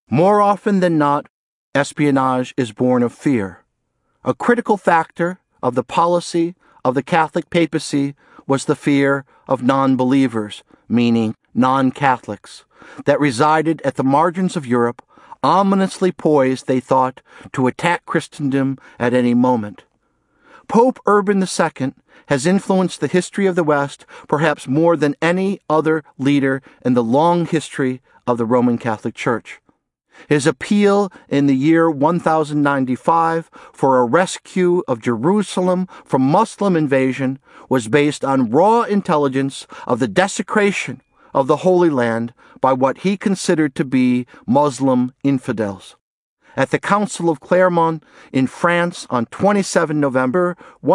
More often than not, espionage is born of fear. A critical factor of the policy of the Catholic papacy was the fear of non-believers, meaning non-Catholics, that resided at the margins of Europe, ominously poised, they thought, to attack Christendom at any moment. Pope Urban II has influenced the history of the West perhaps more than any other leader in the long history of the Roman Catholic Church. His appeal in the year 1095 for a rescue of Jerusalem from Muslim invasion was based on raw intelligence of the desecration of the Holy Land by what he considered to be Muslim infidels. At the Council of Clermont in France on 27 November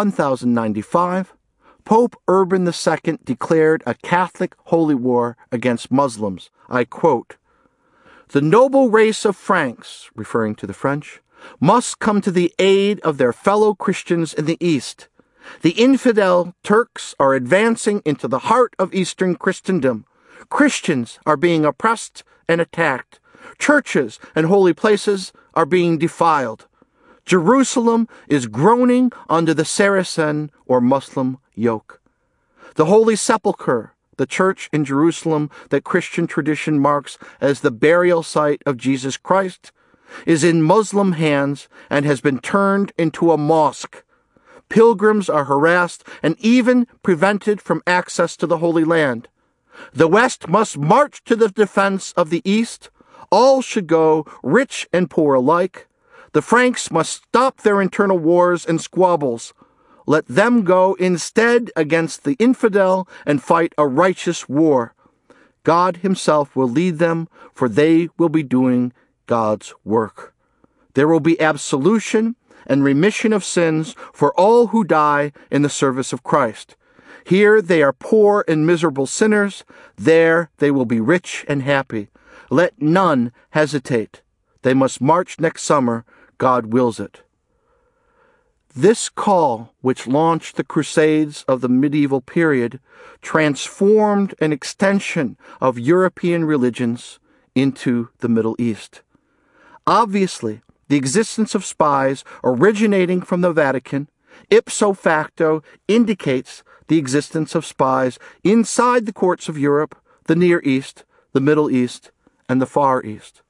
1095, Pope Urban II declared a Catholic holy war against Muslims. I quote, "The noble race of Franks," referring to the French, "must come to the aid of their fellow Christians in the East. The infidel Turks are advancing into the heart of Eastern Christendom. Christians are being oppressed and attacked. Churches and holy places are being defiled. Jerusalem is groaning under the Saracen or Muslim yoke. The Holy Sepulchre, the church in Jerusalem that Christian tradition marks as the burial site of Jesus Christ, is in Muslim hands and has been turned into a mosque. Pilgrims are harassed and even prevented from access to the Holy Land. The West must march to the defense of the East. All should go, rich and poor alike. The Franks must stop their internal wars and squabbles. Let them go instead against the infidel and fight a righteous war. God himself will lead them, for they will be doing God's work. There will be absolution and remission of sins for all who die in the service of Christ. Here they are poor and miserable sinners. There they will be rich and happy. Let none hesitate. They must march next summer. God wills it." This call, which launched the Crusades of the medieval period, transformed an extension of European religions into the Middle East. Obviously, the existence of spies originating from the Vatican ipso facto indicates the existence of spies inside the courts of Europe, the Near East, the Middle East, and the Far East.